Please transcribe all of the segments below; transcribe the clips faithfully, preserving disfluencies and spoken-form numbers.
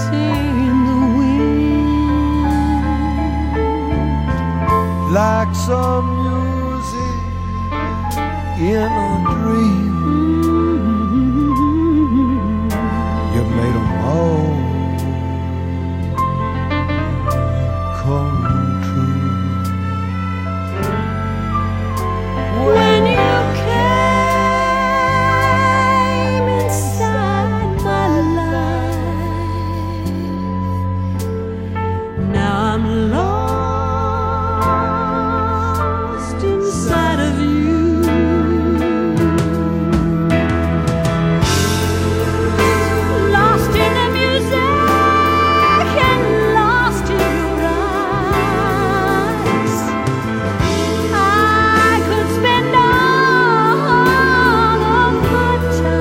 dancing the wind, like some music in a dream. You made them all come true. when you came inside my life. Now I'm lost inside of you. Lost in the music and lost in your eyes. I could spend all of my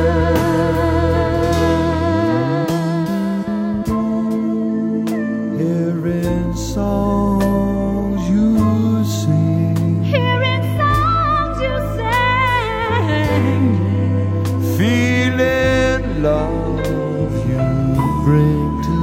time Hearing songs you sing, hearing songs you sang, feeling love you bring to